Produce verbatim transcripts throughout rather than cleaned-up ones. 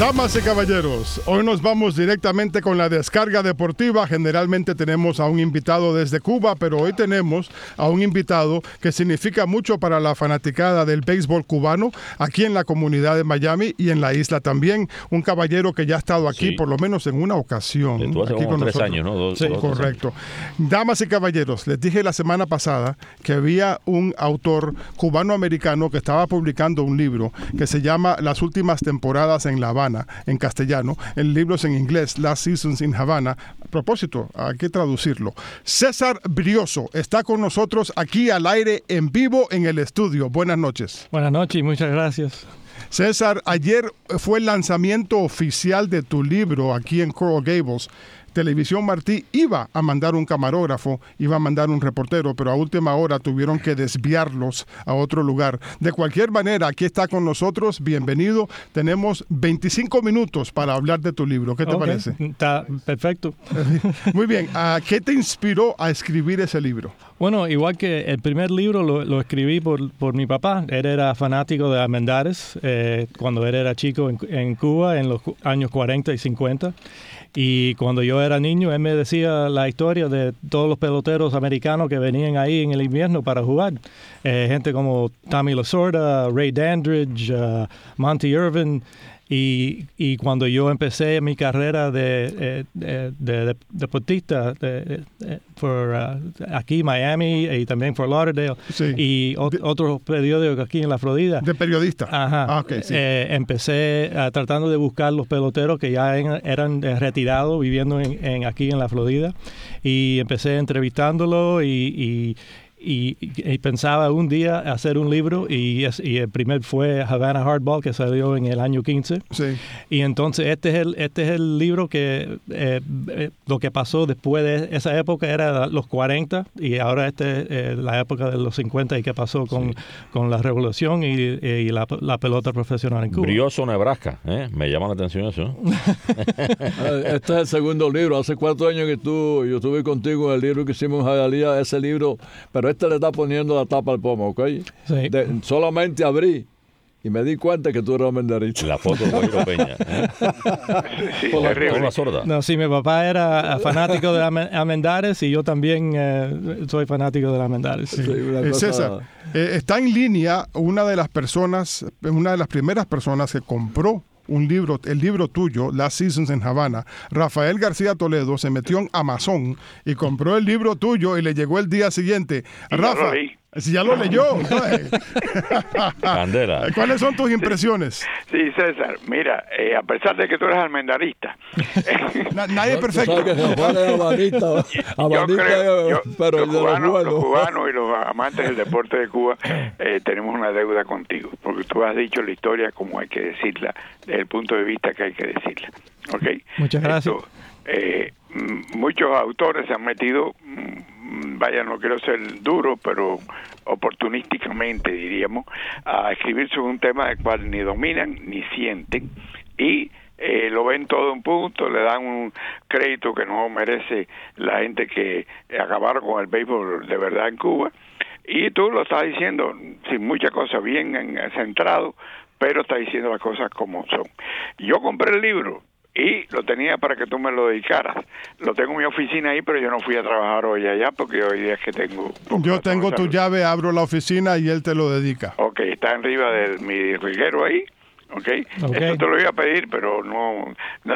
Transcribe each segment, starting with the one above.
Damas y caballeros, hoy nos vamos directamente con la descarga deportiva. Generalmente tenemos a un invitado desde Cuba, pero hoy tenemos a un invitado que significa mucho para la fanaticada del béisbol cubano aquí en la comunidad de Miami y en la isla también. Un caballero que ya ha estado aquí sí. por lo menos en una ocasión. Estuvo hace aquí como con tres nosotros. años, ¿no? Dos, sí, dos, correcto. Damas y caballeros, les dije la semana pasada que había un autor cubano-americano que estaba publicando un libro que se llama Las últimas temporadas en La Habana, en castellano. El libro es en inglés, Last Seasons in Havana. A propósito, hay que traducirlo. César Brioso está con nosotros aquí al aire, en vivo, en el estudio. Buenas noches. Buenas noches y muchas gracias. César, ayer fue el lanzamiento oficial de tu libro aquí en Coral Gables. Televisión Martí iba a mandar un camarógrafo, iba a mandar un reportero, pero a última hora tuvieron que desviarlos a otro lugar. De cualquier manera, aquí está con nosotros, bienvenido. Tenemos veinticinco minutos para hablar de tu libro. ¿Qué te okay. parece? Está perfecto. Muy bien. ¿Qué te inspiró a escribir ese libro? Bueno, igual que el primer libro lo, lo escribí por, por mi papá. Él era fanático de Armendáriz eh, cuando él era chico en, en Cuba en los años cuarenta y cincuenta. Y cuando yo era niño, él me decía la historia de todos los peloteros americanos que venían ahí en el invierno para jugar. Eh, gente como Tommy Lasorda, Ray Dandridge, uh, Monty Irvin. Y, y cuando yo empecé mi carrera de, de, de, de deportista de, de, por, uh, aquí en Miami y también por Lauderdale sí. y o, de, otros periódicos aquí en la Florida. ¿De periodista? Ajá. Ah, okay, sí. eh, empecé uh, tratando de buscar los peloteros que ya en, eran eh, retirados viviendo en, en, aquí en la Florida y empecé entrevistándolo y... y Y, y pensaba un día hacer un libro y, y el primer fue Havana Hardball, que salió en el año quince. Sí. Y entonces este es el, este es el libro que eh, eh, lo que pasó después de esa época era los cuarenta y ahora este es eh, la época de los cincuenta y qué pasó con, sí. con la revolución y, y la, la pelota profesional en Cuba. Brioso, Nebraska, ¿eh? Me llama la atención eso. Este es el segundo libro. Hace cuatro años que tú, yo estuve contigo en el libro que hicimos en Hialeah, ese libro, pero este le está poniendo la tapa al pomo, ¿ok? Sí. De, solamente abrí y me di cuenta que tú eras Armendáriz. La foto de Guairo Peña. ¿eh? Sí, por, la, por la sorda. No, sí, mi papá era fanático de Armendáriz y yo también eh, soy fanático de Armendáriz. Sí. Sí, eh, César, eh, está en línea una de las personas, una de las primeras personas que compró un libro, el libro tuyo, Last Seasons en Havana. Rafael García Toledo se metió en Amazon y compró el libro tuyo y le llegó el día siguiente. Y Rafa, si ya lo leyó. Candela. ¿Cuáles son tus impresiones? Sí, César, mira, eh, a pesar de que tú eres almendarista. Na, nadie es perfecto. Que Juan es habanista, habanista, creo, yo, pero los, el de cubanos, los, los cubanos y los amantes del deporte de Cuba eh, tenemos una deuda contigo, porque tú has dicho la historia como hay que decirla, desde el punto de vista que hay que decirla. ¿Okay? Muchas gracias. Esto, eh, muchos autores se han metido, vaya, no quiero ser duro, pero oportunísticamente diríamos, a escribir sobre un tema del cual ni dominan ni sienten y eh, lo ven todo de un punto, le dan un crédito que no merece la gente que acabaron con el béisbol de verdad en Cuba, y tú lo estás diciendo sin mucha cosa, bien centrado, pero estás diciendo las cosas como son. Yo compré el libro y lo tenía para que tú me lo dedicaras. Lo tengo en mi oficina ahí, pero yo no fui a trabajar hoy allá porque hoy día es que tengo... Yo tengo tu llave, abro la oficina y él te lo dedica. Ok, está arriba de mi reguero ahí. Okay. ok, eso te lo iba a pedir, pero no... no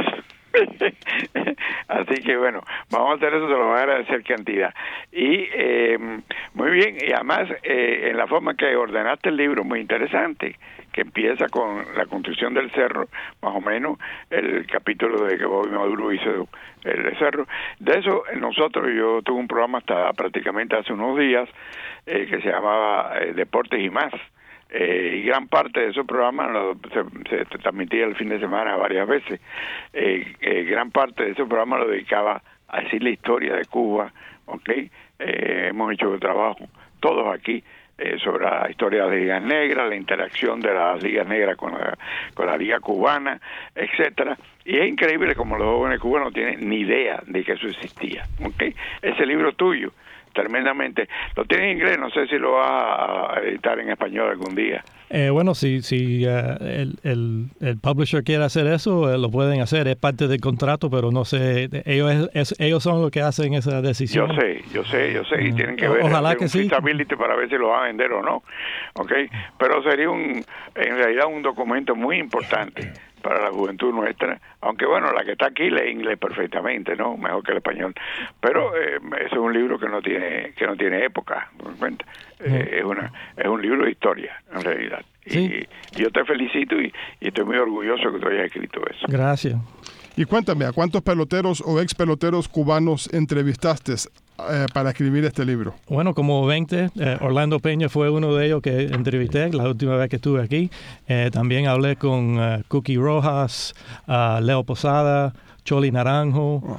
así que bueno, vamos a hacer eso, te lo voy a agradecer cantidad. Y eh, muy bien, y además eh, en la forma que ordenaste el libro, muy interesante, que empieza con la construcción del cerro, más o menos el capítulo de que Bobby Maduro hizo el cerro. De eso nosotros, yo tuve un programa hasta prácticamente hace unos días eh, que se llamaba eh, Deportes y Más. Eh, y gran parte de esos programas lo, se, se transmitía el fin de semana varias veces. Eh, eh, gran parte de esos programas lo dedicaba a decir la historia de Cuba, ¿ok? Eh, hemos hecho trabajo todos aquí eh, sobre la historia de las ligas negras, la interacción de las ligas negras con la, con la liga cubana, etcétera. Y es increíble como los jóvenes cubanos no tienen ni idea de que eso existía, ¿ok? Ese libro tuyo, tremendamente. Lo tienes en inglés, no sé si lo vas a editar en español algún día. Eh, bueno, si, si uh, el, el, el publisher quiere hacer eso, eh, lo pueden hacer. Es parte del contrato, pero no sé. Ellos es, ellos son los que hacen esa decisión. Yo sé, yo sé, yo sé. Y Mm. tienen que ver Ojalá que un sí. feasibility para ver si lo va a vender o no. ¿Okay? Pero sería un, en realidad un documento muy importante para la juventud nuestra, aunque bueno, la que está aquí lee inglés perfectamente, ¿no? Mejor que el español, pero eh, ese es un libro que no tiene que no tiene época, ¿me das cuenta? Eh, es una es un libro de historia, en realidad. Sí. Y, y yo te felicito y, y estoy muy orgulloso que tú hayas escrito eso. Gracias. Y cuéntame, ¿a cuántos peloteros o ex peloteros cubanos entrevistaste eh, para escribir este libro? Bueno, como veinte. Eh, Orlando Peña fue uno de ellos que entrevisté la última vez que estuve aquí. Eh, también hablé con uh, Cookie Rojas, uh, Leo Posada, Choli Naranjo. Wow.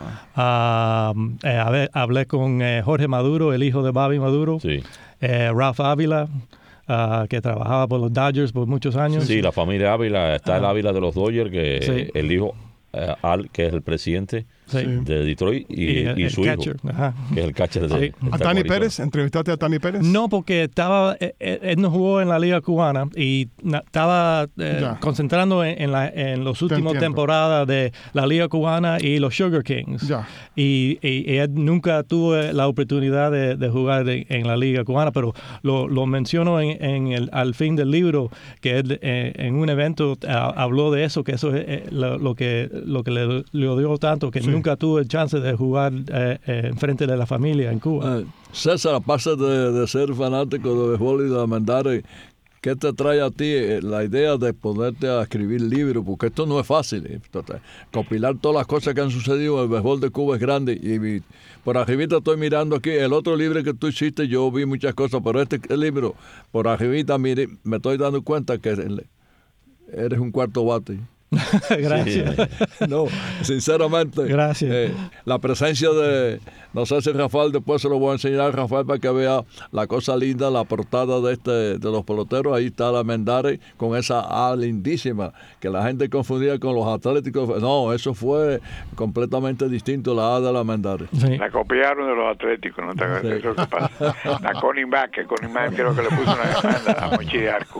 Uh, eh, hablé, hablé con eh, Jorge Maduro, el hijo de Bobby Maduro. Sí. Eh, Ralph Ávila, uh, que trabajaba por los Dodgers por muchos años. Sí, la familia Ávila, está el Ah. Ávila de los Dodgers, que Sí. el hijo eh, Al, que es el presidente Sí. de Detroit, y, Y, el- y el su catcher, hijo, ajá. que es el catcher de Sí. está ¿A con Tani Arizona. Pérez? ¿Entrevistaste a Tani Pérez? No, porque estaba, él, él no jugó en la Liga Cubana y na- estaba eh, Ya. concentrando en, en, la, en los últimos entiendo. temporadas de la Liga Cubana y los Sugar Kings. Ya. Y, y- y él nunca tuvo la oportunidad de, de jugar de- en la Liga Cubana, pero lo, lo menciono en, en el, al fin del libro, que él eh, en un evento ah, habló de eso, que eso es eh, lo, lo que, lo que le, le dio tanto, que Sí. nunca tuvo el chance de jugar eh, eh, en frente de la familia en Cuba. Eh, César, aparte de, de ser fanático de béisbol y de Armendáriz, ¿qué te trae a ti eh, la idea de ponerte a escribir libros? Porque esto no es fácil. eh. Entonces, compilar todas las cosas que han sucedido en el béisbol de Cuba es grande. Y, y por arribita estoy mirando aquí, el otro libro que tú hiciste, yo vi muchas cosas, pero este libro, por arribita, mire, me estoy dando cuenta que eres un cuarto bate. Gracias. No, sinceramente. Gracias. eh, la presencia de, no sé si Rafael, después se lo voy a enseñar a Rafael para que vea la cosa linda, la portada de este de los peloteros. Ahí está la Armendáriz con esa A lindísima, que la gente confundía con los Atléticos. No, eso fue completamente distinto, la A de la Armendáriz. Sí. La copiaron de los Atléticos, ¿no te acuerdas? Sí. Eso es lo que pasa. La Connie Mack, que Connie Mack creo que le puso una demanda a Mochi de Arco.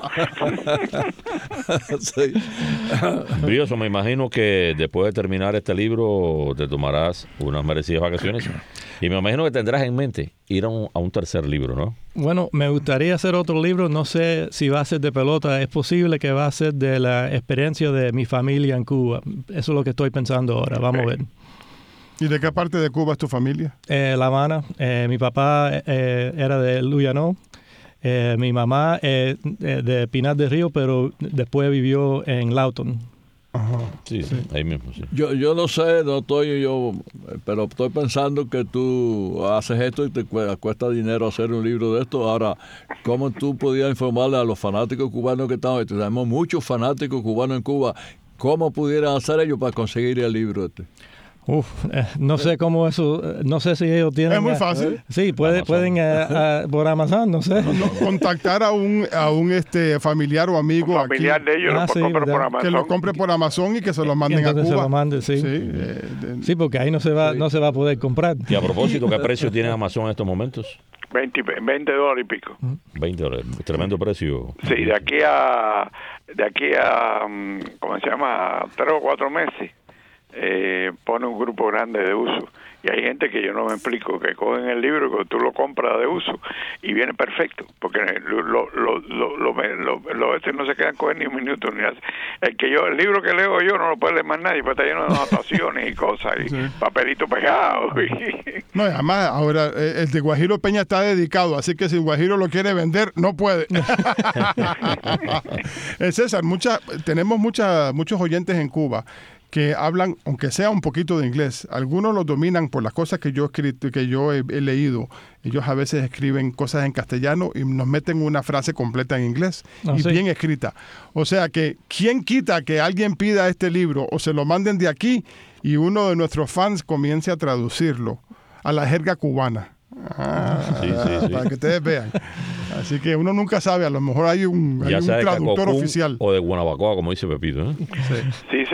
Sí. Brioso, me imagino que después de terminar este libro te tomarás unas merecidas vacaciones y me imagino que tendrás en mente ir a un, a un tercer libro, ¿no? Bueno, me gustaría hacer otro libro, no sé si va a ser de pelota, es posible que va a ser de la experiencia de mi familia en Cuba. Eso es lo que estoy pensando ahora, vamos a ver. ¿Y de qué parte de Cuba es tu familia? Eh, La Habana, eh, mi papá eh, era de Luyanó, eh, mi mamá eh, de Pinar del Río, pero después vivió en Lawton. Ajá. Sí, sí, ahí mismo, sí. Yo, yo no sé, no estoy yo, pero estoy pensando que tú haces esto y te cu- cuesta dinero hacer un libro de esto. Ahora, ¿cómo tú podías informarle a los fanáticos cubanos que estamos? Tenemos muchos fanáticos cubanos en Cuba. ¿Cómo pudieran hacer ellos para conseguir el libro este? Uf, eh, no sé cómo eso, eh, no sé si ellos tienen... Es muy eh, fácil. Sí, puede, Amazon. pueden eh, eh, por Amazon, no sé. No, contactar a un, a un este familiar o amigo Un familiar aquí de ellos Ah, lo sí, compra por ¿verdad? Amazon. que lo compre por Amazon y que se lo manden a Entonces se Cuba. lo mande, sí. Sí, eh, de- Sí, porque ahí no se va, no se va a poder comprar. Y a propósito, ¿qué precio tiene Amazon en estos momentos? veinte, veinte dólares y pico. veinte dólares, tremendo precio. Sí, de aquí a, de aquí a, mm, ¿cómo se llama? Tres o cuatro meses, eh, pone un grupo grande de uso. Y hay gente que yo no me explico, que cogen el libro, que tú lo compras de uso y viene perfecto, porque lo, lo, lo, lo, lo, lo, lo este no se quedan coger ni un minuto. Ni hace. El que yo, el libro que leo yo no lo puede leer más nadie, porque está lleno de anotaciones y cosas, y Sí. papelito pegado. Y, No, y además, ahora eh, el de Guajiro Peña está dedicado, así que si Guajiro lo quiere vender, no puede. Eh, César, mucha, tenemos mucha, muchos oyentes en Cuba que hablan, aunque sea un poquito de inglés. Algunos lo dominan por las cosas que yo he escrito, que yo he, he leído. Ellos a veces escriben cosas en castellano y nos meten una frase completa en inglés Ah, y sí. bien escrita. O sea que, ¿quién quita que alguien pida este libro o se lo manden de aquí y uno de nuestros fans comience a traducirlo a la jerga cubana? Ah, Sí, sí, sí. Para que ustedes vean. Así que uno nunca sabe, a lo mejor hay un, hay Ya un sea de traductor Cacocún oficial. o de Guanabacoa, como dice Pepito, ¿eh? sí,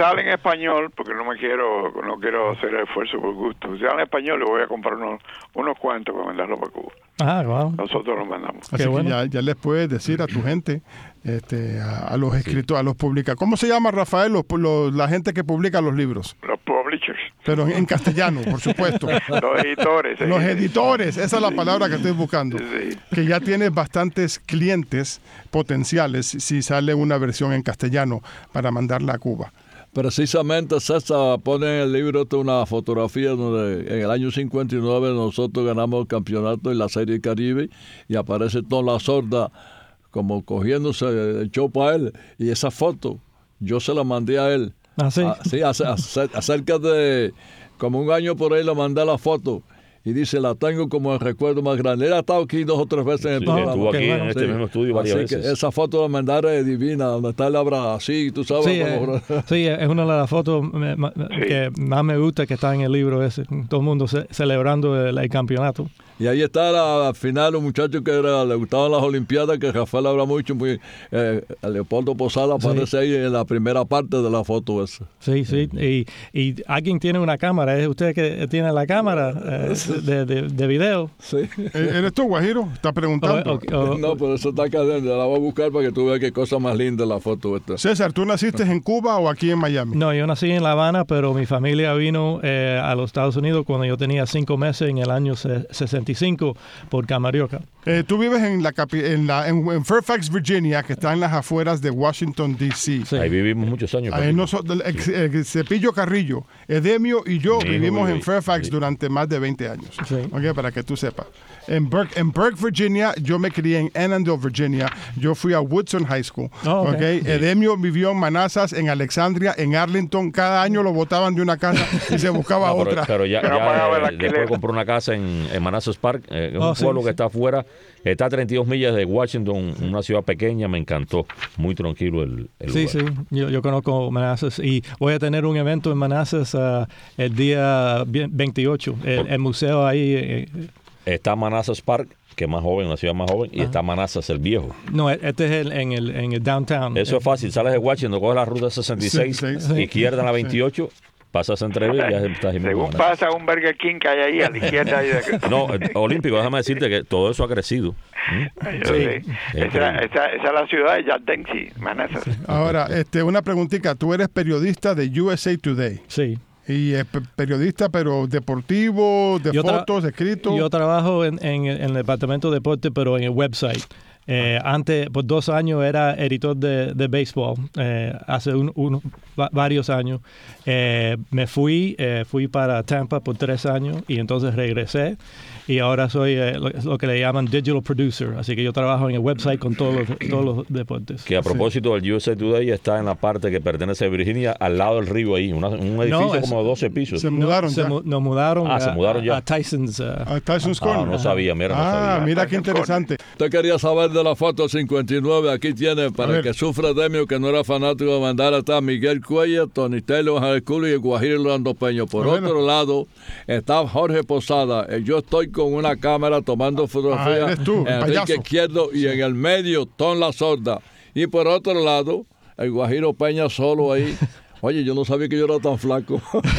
sale en español, porque no me quiero, no quiero hacer el esfuerzo por gusto. Si sale en español, le voy a comprar unos, unos cuantos para mandarlo para Cuba. Ah, wow. Nosotros los mandamos. Así Qué que bueno. ya, ya les puedes decir a tu gente, este, a, a los escritores, a los publica. ¿Cómo se llama, Rafael, los, los- la gente que publica los libros? Los publishers, Pero en, en castellano, por supuesto. los editores. eh. Los editores, esa es la palabra que estoy buscando. Sí. Que ya tienes bastantes clientes potenciales si sale una versión en castellano para mandarla a Cuba. Precisamente César pone en el libro esta una fotografía donde en el año cincuenta y nueve nosotros ganamos el campeonato en la Serie Caribe y aparece Tom La Sorda como cogiéndose el show para él. Y esa foto yo se la mandé a él. Ah, sí. Ah, sí, hace- hace- acerca de como un año por ahí le mandé la foto y dice, la tengo como el recuerdo más grande. Él ha estado aquí dos o tres veces en el Sí, programa. estuvo qué aquí bueno. en este Sí. mismo estudio varias Así que veces. esa foto la mandaré es divina, donde está el abrazo así, tú sabes. Sí, como- eh, sí, es una de las fotos me- ma- que más me gusta que está en el libro ese. Todo el mundo ce- celebrando el, el campeonato. Y ahí está la- al final un muchacho que era, le gustaban las Olimpiadas, que Rafael habla mucho, muy, eh, Leopoldo Posada aparece ahí en la primera parte de la foto esa. Sí, sí. Y, y alguien tiene una cámara. ¿Es usted que tiene la cámara eh, de, de, de video? Sí. ¿E- ¿Eres tú, Guajiro? Está preguntando. O- o- o- No, pero eso está acá adentro, la voy a buscar para que tú veas qué cosa más linda la foto esta. César, ¿tú naciste en Cuba o aquí en Miami? No, yo nací en La Habana, pero mi familia vino eh, a los Estados Unidos cuando yo tenía cinco meses en el año se- sesenta y cinco por Camarioca. Eh, tú vives en, la, capi- en, la en, en Fairfax, Virginia, que está en las afueras de Washington, D C. Sí. Ahí vivimos muchos años. Ahí nosotros, el, el Cepillo Carrillo, Edemio y yo Mi hijo vivimos vive en ahí, Fairfax sí. durante más de veinte años. Sí. Ok, para que tú sepas. En Burke, en Burke, Virginia, yo me crié en Annandale, Virginia. Yo fui a Woodson High School. Oh, ok. Ok, Edemio vivió en Manassas, en Alexandria, en Arlington. Cada año lo botaban de una casa y se buscaba No, pero, otra. pero ya, Pero ya, pagaba el eh, alquiler. después compró una casa en, en Manassas Park, eh, en Oh, un sí, pueblo sí. que está afuera. Está a treinta y dos millas de Washington, una ciudad pequeña, me encantó. Muy tranquilo el, el Sí, lugar. sí, yo, yo conozco Manassas y voy a tener un evento en Manassas ah, el día vie- veintiocho, el, el museo ahí. eh, Está Manassas Park, que es más joven, una ciudad más joven, y está Manassas el Viejo. no, este es el, en, el, en el downtown. Eso es fácil, sales de Washington, coges la ruta sesenta y seis, Sí, sí, sí. izquierda en la veintiocho, pasas entre ellos y ya estás en Según Manassas. pasa un Burger King que hay ahí a la izquierda. ahí de- No, eh, Olímpico, déjame decirte que todo eso ha crecido. ¿Mm? Yo Sí. sé. Es Esa, increíble. esa, esa es la ciudad de Jack Dempsey, Manassas. Ahora, este, una preguntita. Tú eres periodista de U S A Today. Sí. Y eh, pe- periodista, pero deportivo, de Yo tra- fotos, escrito. Yo trabajo en, en, en el departamento de deporte, pero en el website. Eh, antes, por dos años, era editor de, de béisbol, eh, hace un, un- va- varios años. Eh, me fui, eh, fui para Tampa por tres años y entonces regresé. Y ahora soy eh, lo, lo que le llaman digital producer, así que yo trabajo en el website con todos los, todos los deportes. Que a propósito, el U S A Today está en la parte que pertenece a Virginia, al lado del río ahí, una- un edificio es- como de doce pisos. Se mudaron se ya. mu- nos mudaron, Ah, a, se mudaron ya. a Tyson's. uh, A Tyson's Ah, Corner. no sabía, mira, no Ah, sabía. mira qué interesante. Usted quería saber de la foto cincuenta y nueve, aquí tiene, A para ver. el que sufra Demio, que no era fanático de mandar, está Miguel Cuellar, Tony Taylor, Javier Culo y el Guajiro Orlando Peño. Por Bueno. otro lado, está Jorge Posada. Eh, Yo estoy con una cámara tomando Ah, fotografías. eres tú, el Enrique payaso. Izquierdo y en el medio, Tom La Sorda. Y por otro lado, el Guajiro Peña solo ahí. Oye, yo no sabía que yo era tan flaco.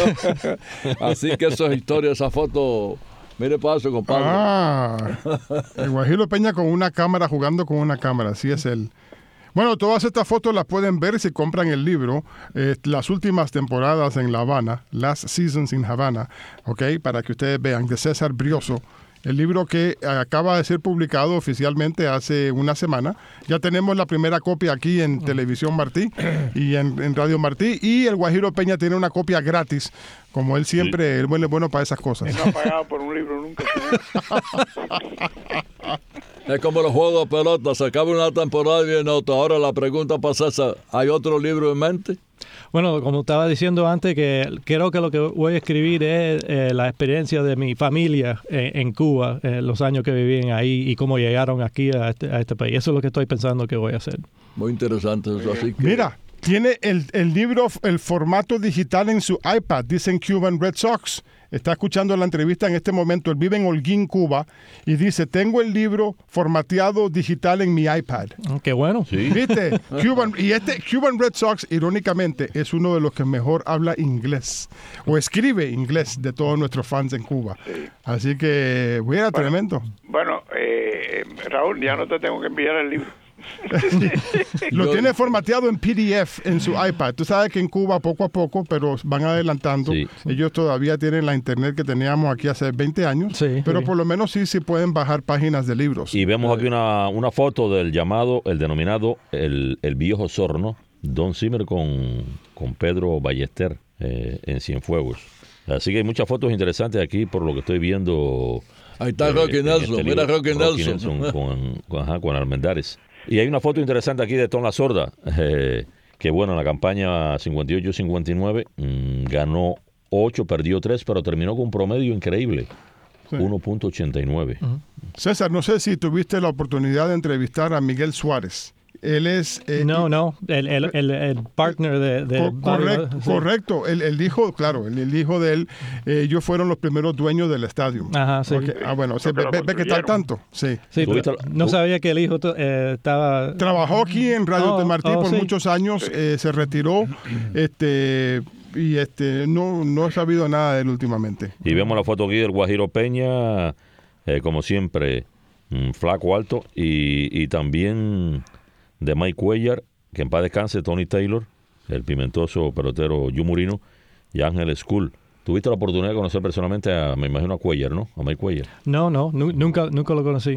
Así que eso es historia, esa foto. Mire paso, compadre. Ah, el Guajiro Peña con una cámara, jugando con una cámara, así es él. Bueno, todas estas fotos las pueden ver si compran el libro, eh, las últimas temporadas en La Habana, Last Seasons in Havana, ¿ok? Para que ustedes vean, de César Brioso. El libro que acaba de ser publicado oficialmente hace una semana. Ya tenemos la primera copia aquí en Televisión Martí y en, en Radio Martí. Y el Guajiro Peña tiene una copia gratis, como él siempre, él es bueno para esas cosas. No ha pagado por un libro nunca. Es como los juegos de pelota, se acaba una temporada y viene otra. Ahora la pregunta para César, ¿hay otro libro en mente? Bueno, como estaba diciendo antes, que creo que lo que voy a escribir es eh, la experiencia de mi familia eh, en Cuba, eh, los años que vivían ahí y cómo llegaron aquí a este, a este país. Eso es lo que estoy pensando que voy a hacer. Muy interesante eso, así que... Mira, tiene el, el libro, el formato digital en su iPad, dicen Cuban Red Sox. está escuchando la entrevista en este momento. Él vive en Holguín, Cuba, y dice, tengo el libro formateado digital en mi iPad. Qué bueno. Sí. ¿Viste? Cuban, y este Cuban Red Sox, irónicamente, es uno de los que mejor habla inglés o escribe inglés de todos nuestros fans en Cuba. Sí. Así que, bueno, tremendo. Bueno, eh, Raúl, ya no te tengo que enviar el libro. Lo Yo- tiene formateado en P D F en su iPad. Tú sabes que en Cuba poco a poco, pero van adelantando. Sí. Ellos todavía tienen la internet que teníamos aquí hace veinte años, Sí, pero sí. por lo menos sí, sí pueden bajar páginas de libros. Y vemos aquí una, una foto del llamado, el denominado, el, el viejo sorno, Don Zimmer con, con Pedro Ballester eh, en Cienfuegos. Así que hay muchas fotos interesantes aquí por lo que estoy viendo. Ahí está eh, Rocky en Nelson, este mira libro. Rocky Nelson. con, con, ajá, con Armendáriz. Y hay una foto interesante aquí de Tom La Sorda, eh, que bueno, en la campaña cincuenta y ocho cincuenta y nueve mmm, ganó ocho, perdió tres, pero terminó con un promedio increíble, Sí. uno punto ochenta y nueve. César, no sé si tuviste la oportunidad de entrevistar a Miguel Suárez. Él es... eh, No, no, el, el, el, el partner de... de Co- correcto, sí. correcto. El, el hijo, claro, el, el hijo de él, eh, ellos fueron los primeros dueños del estadio. Ajá, sí. Ok, ah, bueno, o sea, Porque ve, lo ve- ve que tal construyeron. tanto. Sí. Sí, ¿Tuviste pero la- no tú- sabía que el hijo to- eh, estaba... Trabajó aquí en Radio Oh, de Martí oh, por sí. muchos años, eh, se retiró, este, y este, no, no he sabido nada de él últimamente. Y vemos la foto aquí del Guajiro Peña, eh, como siempre, mm, flaco, alto, y, y también de Mike Cuellar, que en paz descanse, Tony Taylor, el pimentoso pelotero Yumurino, y Ángel School. Tuviste la oportunidad de conocer personalmente a, me imagino, a Cuellar, ¿no? A Mike Cuellar. No, no, nu- nunca, nunca lo conocí.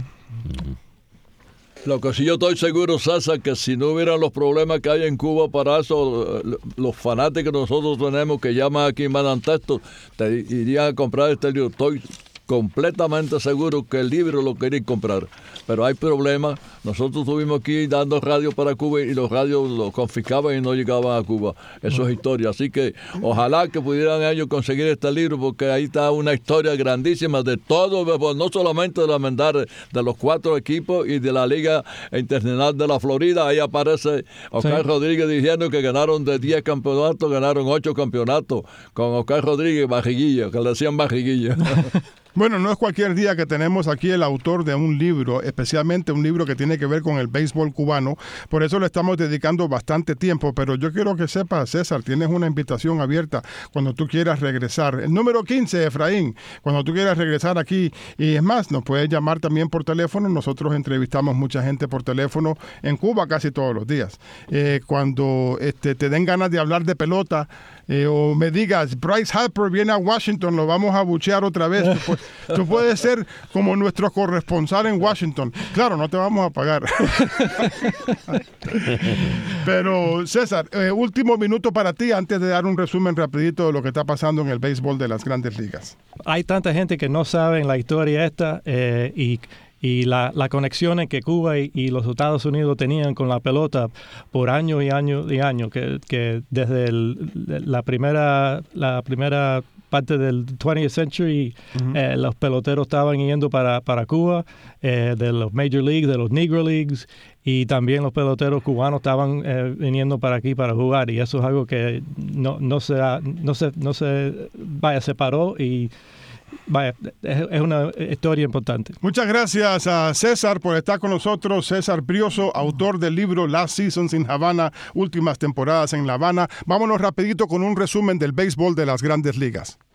Lo que sí yo estoy seguro, Sasa, que si no hubieran los problemas que hay en Cuba para eso, eh, los fanáticos que nosotros tenemos que llaman aquí y mandan textos, te irían a comprar este libro. Estoy completamente seguro que el libro lo querían comprar. Pero hay problemas. Nosotros estuvimos aquí dando radio para Cuba y los radios los confiscaban y no llegaban a Cuba. Eso es historia. Así que ojalá que pudieran ellos conseguir este libro, porque ahí está una historia grandísima de todo el béisbol, no solamente de la Mendares, de los cuatro equipos y de la Liga Internacional de la Florida. Ahí aparece Oscar Sí. Rodríguez diciendo que ganaron de diez campeonatos, ganaron ocho campeonatos con Oscar Rodríguez Barriguilla, que le decían Barriguilla. Bueno, no es cualquier día que tenemos aquí el autor de un libro, especialmente un libro que tiene que ver con el béisbol cubano. Por eso le estamos dedicando bastante tiempo, pero yo quiero que sepas, César, tienes una invitación abierta cuando tú quieras regresar. El número quince, Efraín, cuando tú quieras regresar aquí. Y es más, nos puedes llamar también por teléfono. Nosotros entrevistamos mucha gente por teléfono en Cuba casi todos los días. Eh, cuando este, te den ganas de hablar de pelota, eh, o me digas, Bryce Harper viene a Washington, lo vamos a buchear otra vez. Tú, pu- tú puedes ser como nuestro corresponsal en Washington. Claro, no te vamos a pagar. Pero, César, eh, último minuto para ti antes de dar un resumen rapidito de lo que está pasando en el béisbol de las Grandes Ligas. Hay tanta gente que no sabe la historia esta eh, y, y la, la conexiones que Cuba y, y los Estados Unidos tenían con la pelota por años y años y años, que, que desde el- la primera la primera parte del twentieth century, eh, los peloteros estaban yendo para, para Cuba, eh, de los Major Leagues, de los Negro Leagues, y también los peloteros cubanos estaban eh, viniendo para aquí para jugar, y eso es algo que no, no, se, ha- no, se, no se vaya, se paró, y vaya, es, es una historia importante. Muchas gracias a César por estar con nosotros. César Brioso, autor del libro Last Seasons in Havana, últimas temporadas en La Habana. Vámonos rapidito con un resumen del béisbol de las Grandes Ligas.